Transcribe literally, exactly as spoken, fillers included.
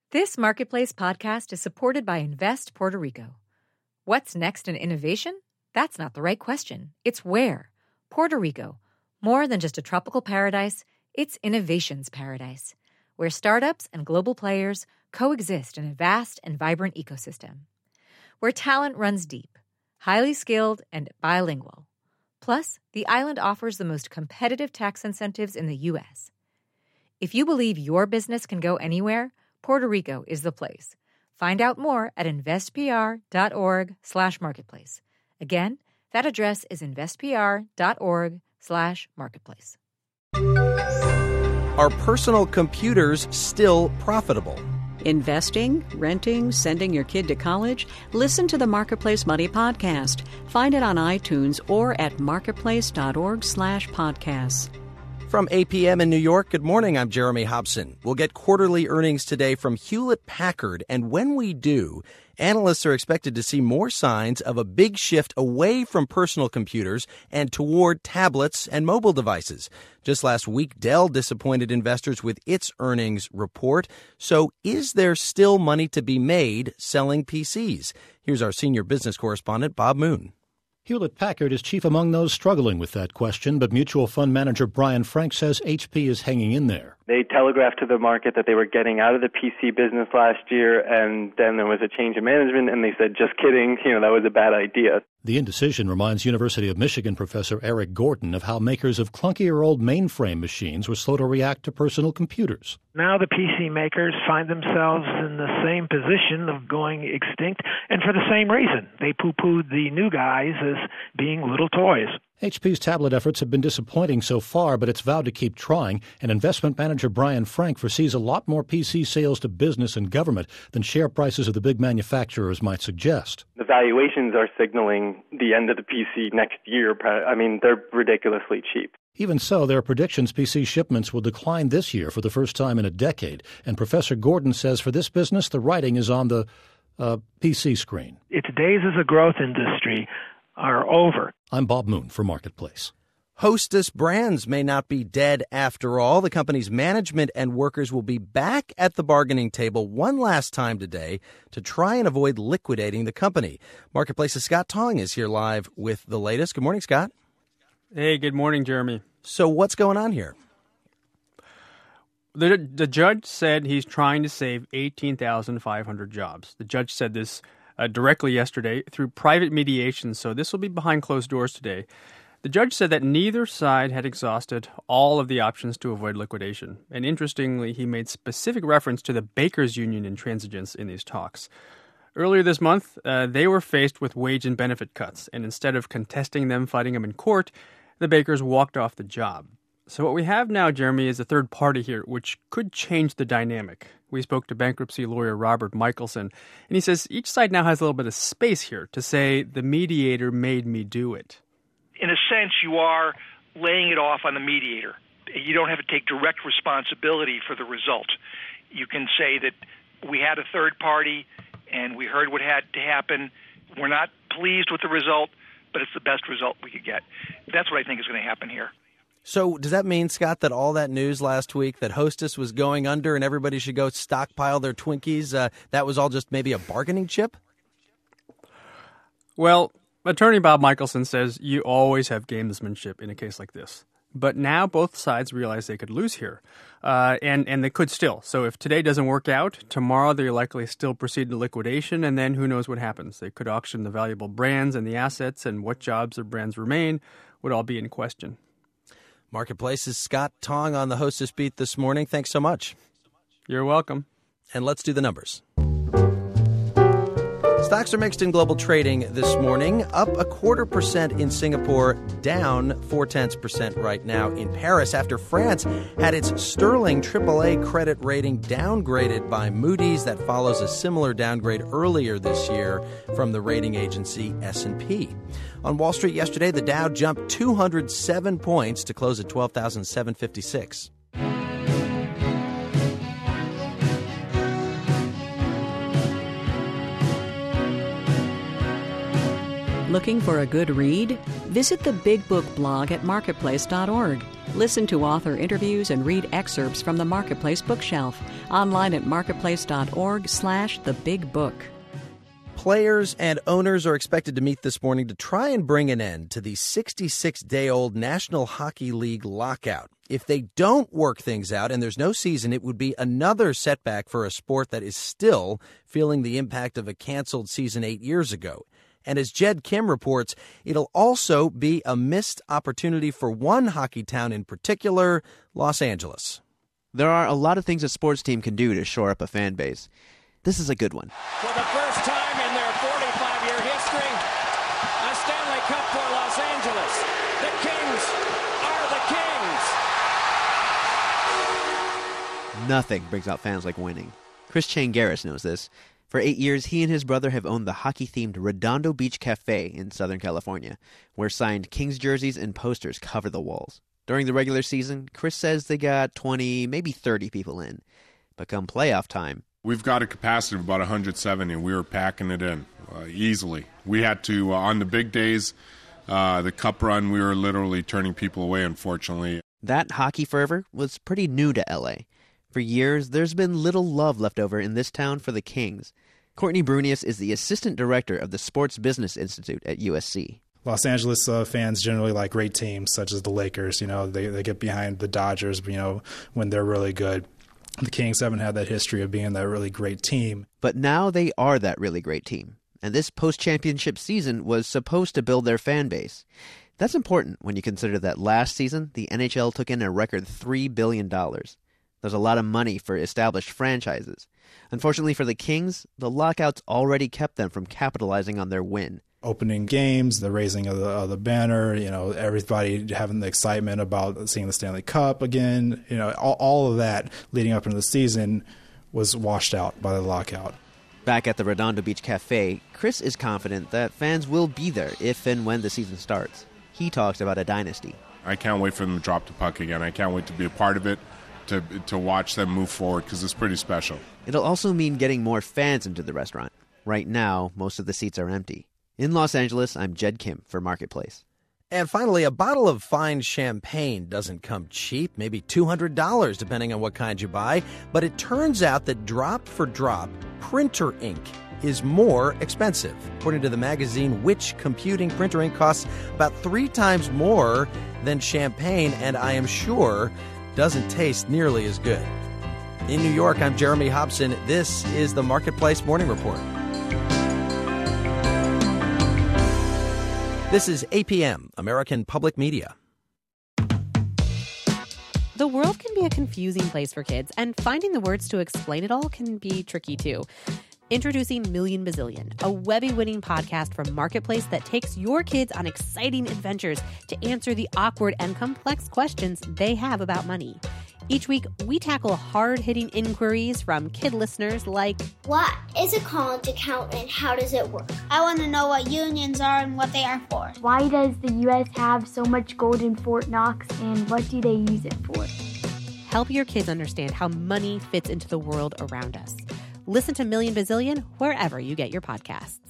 This Marketplace podcast is supported by Invest Puerto Rico. What's next in innovation? That's not the right question. It's where. Puerto Rico. More than just a tropical paradise, it's innovation's paradise, where startups and global players coexist in a vast and vibrant ecosystem. Where talent runs deep, highly skilled, and bilingual. Plus, the island offers the most competitive tax incentives in the U S. If you believe your business can go anywhere, Puerto Rico is the place. Find out more at investpr.org slash marketplace. Again, that address is investpr.org slash marketplace. Are personal computers still profitable? Investing, renting, sending your kid to college? Listen to the Marketplace Money podcast. Find it on iTunes or at marketplace.org slash podcasts. From A P M in New York, good morning. I'm Jeremy Hobson. We'll get quarterly earnings today from Hewlett-Packard, and when we do, analysts are expected to see more signs of a big shift away from personal computers and toward tablets and mobile devices. Just last week, Dell disappointed investors with its earnings report. So is there still money to be made selling P Cs? Here's our senior business correspondent, Bob Moon. Hewlett-Packard is chief among those struggling with that question, but mutual fund manager Brian Frank says H P is hanging in there. They telegraphed to the market that they were getting out of the P C business last year, and then there was a change in management, and they said, just kidding, you know, that was a bad idea. The indecision reminds University of Michigan professor Eric Gordon of how makers of clunkier old mainframe machines were slow to react to personal computers. Now the P C makers find themselves in the same position of going extinct, and for the same reason. They poo-pooed the new guys as being little toys. H P's tablet efforts have been disappointing so far, but it's vowed to keep trying, and investment manager Brian Frank foresees a lot more P C sales to business and government than share prices of the big manufacturers might suggest. The valuations are signaling the end of the P C next year. I mean, they're ridiculously cheap. Even so, there are predictions P C shipments will decline this year for the first time in a decade, and Professor Gordon says for this business, the writing is on the uh, P C screen. Its days as a growth industry are over. I'm Bob Moon for Marketplace. Hostess Brands may not be dead after all. The company's management and workers will be back at the bargaining table one last time today to try and avoid liquidating the company. Marketplace's Scott Tong is here live with the latest. Good morning, Scott. Hey, good morning, Jeremy. So what's going on here? The, the judge said he's trying to save eighteen thousand five hundred jobs. The judge said this Uh, directly yesterday through private mediation, so this will be behind closed doors today. The judge said that neither side had exhausted all of the options to avoid liquidation. And interestingly, he made specific reference to the Bakers Union intransigence in these talks. Earlier this month, uh, they were faced with wage and benefit cuts, and instead of contesting them, fighting them in court, the Bakers walked off the job. So what we have now, Jeremy, is a third party here, which could change the dynamic. We spoke to bankruptcy lawyer Robert Michelson, and he says each side now has a little bit of space here to say the mediator made me do it. In a sense, you are laying it off on the mediator. You don't have to take direct responsibility for the result. You can say that we had a third party and we heard what had to happen. We're not pleased with the result, but it's the best result we could get. That's what I think is going to happen here. So does that mean, Scott, that all that news last week that Hostess was going under and everybody should go stockpile their Twinkies, uh, that was all just maybe a bargaining chip? Well, attorney Bob Michelson says you always have gamesmanship in a case like this. But now both sides realize they could lose here, uh, and, and they could still. So if today doesn't work out, tomorrow they likely still proceed to liquidation, and then who knows what happens. They could auction the valuable brands and the assets, and what jobs or brands remain would all be in question. Marketplace's Scott Tong on the Hostess Beat this morning. Thanks so much. You're welcome. And let's do the numbers. Stocks are mixed in global trading this morning, up a quarter percent in Singapore, down four-tenths percent right now in Paris after France had its sterling triple A credit rating downgraded by Moody's. That follows a similar downgrade earlier this year from the rating agency S and P. On Wall Street yesterday, the Dow jumped two hundred seven points to close at twelve thousand seven hundred fifty-six. Looking for a good read? Visit the Big Book blog at marketplace dot org. Listen to author interviews and read excerpts from the Marketplace bookshelf. Online at marketplace.org slash the big book. Players and owners are expected to meet this morning to try and bring an end to the sixty-six day old National Hockey League lockout. If they don't work things out and there's no season, it would be another setback for a sport that is still feeling the impact of a canceled season eight years ago. And as Jed Kim reports, it'll also be a missed opportunity for one hockey town in particular, Los Angeles. There are a lot of things a sports team can do to shore up a fan base. This is a good one. For the first time in their forty-five year history, a Stanley Cup for Los Angeles. The Kings are the Kings. Nothing brings out fans like winning. Chris Changaris knows this. For eight years, he and his brother have owned the hockey-themed Redondo Beach Cafe in Southern California, where signed Kings jerseys and posters cover the walls. During the regular season, Chris says they got twenty, maybe thirty people in. But come playoff time, we've got a capacity of about one hundred seventy, and we were packing it in uh, easily. We had to, uh, on the big days, uh, the cup run, we were literally turning people away, unfortunately. That hockey fervor was pretty new to L A. For years, there's been little love left over in this town for the Kings. Courtney Brunius is the assistant director of the Sports Business Institute at U S C. Los Angeles uh, fans generally like great teams, such as the Lakers. You know, they they get behind the Dodgers, you know, when they're really good. The Kings haven't had that history of being that really great team. But now they are that really great team. And this post-championship season was supposed to build their fan base. That's important when you consider that last season, the N H L took in a record three billion dollars. There's a lot of money for established franchises. Unfortunately for the Kings, the lockouts already kept them from capitalizing on their win. Opening games, the raising of the, of the banner, you know, everybody having the excitement about seeing the Stanley Cup again, you know, all, all of that leading up into the season was washed out by the lockout. Back at the Redondo Beach Cafe, Chris is confident that fans will be there if and when the season starts. He talks about a dynasty. I can't wait for them to drop the puck again. I can't wait to be a part of it, to to watch them move forward, because it's pretty special. It'll also mean getting more fans into the restaurant. Right now, most of the seats are empty. In Los Angeles, I'm Jed Kim for Marketplace. And finally, a bottle of fine champagne doesn't come cheap, maybe two hundred dollars depending on what kind you buy. But it turns out that drop for drop, printer ink is more expensive. According to the magazine Which Computing, printer ink costs about three times more than champagne, and I am sure doesn't taste nearly as good. In New York, I'm Jeremy Hobson. This is the Marketplace Morning Report. This is A P M, American Public Media. The world can be a confusing place for kids, and finding the words to explain it all can be tricky too. Introducing Million Bazillion, a Webby-winning podcast from Marketplace that takes your kids on exciting adventures to answer the awkward and complex questions they have about money. Each week, we tackle hard-hitting inquiries from kid listeners like, what is a college account and how does it work? I want to know what unions are and what they are for. Why does the U S have so much gold in Fort Knox, and what do they use it for? Help your kids understand how money fits into the world around us. Listen to Million Bazillion wherever you get your podcasts.